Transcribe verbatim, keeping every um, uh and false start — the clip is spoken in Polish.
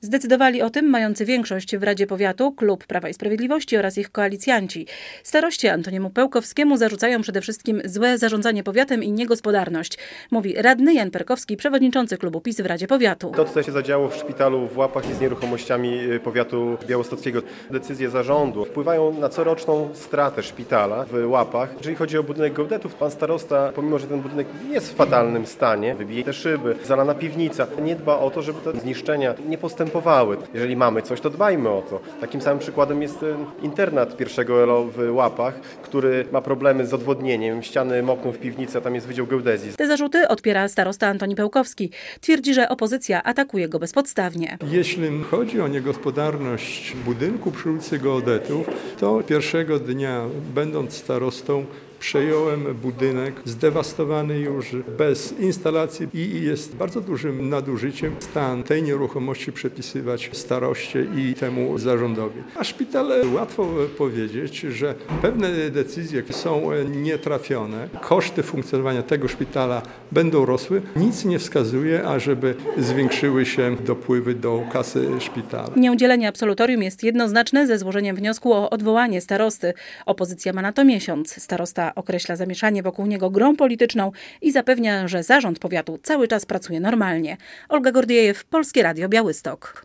Zdecydowali o tym mający większość w Radzie Powiatu klub Prawa i Sprawiedliwości oraz ich koalicjanci. Staroście Antoniemu Pełkowskiemu zarzucają przede wszystkim złe zarządzanie powiatem i niegospodarność, mówi radny Jan Perkowski, przewodniczący klubu PiS w Radzie Powiatu. To, co się zadziało w szpitalu w Łapach i z nieruchomościami powiatu białostockiego, decyzje zarządu wpływają na coroczną stratę szpitala w Łapach. Jeżeli chodzi o budynek geodetów, pan starosta, pomimo że ten budynek jest w fatalnym stanie, wybije te szyby, zalana piwnica, nie dba o to, żeby te zniszczenia nie postępowały. Jeżeli mamy coś, to dbajmy o to. Takim samym przykładem jest internat pierwszego E L O w Łapach, który ma problemy z odwodnieniem, ściany mokną w piwnicy, a tam jest wydział geodezji. Te zarzuty odpiera starosta Antoni Pełkowski. Twierdzi, że opozycja atakuje go bezpodstawnie. Jeśli chodzi o niegospodarność budynku przy ulicy Geodetów, to pierwszego dnia, będąc starostą, przejąłem budynek zdewastowany już bez instalacji i jest bardzo dużym nadużyciem stan tej nieruchomości przepisywać staroście i temu zarządowi. A szpital, łatwo powiedzieć, że pewne decyzje są nietrafione, koszty funkcjonowania tego szpitala będą rosły. Nic nie wskazuje, ażeby zwiększyły się dopływy do kasy szpitala. Nieudzielenie absolutorium jest jednoznaczne ze złożeniem wniosku o odwołanie starosty. Opozycja ma na to miesiąc. Starosta określa zamieszanie wokół niego grą polityczną i zapewnia, że zarząd powiatu cały czas pracuje normalnie. Olga Gordiejew, Polskie Radio Białystok.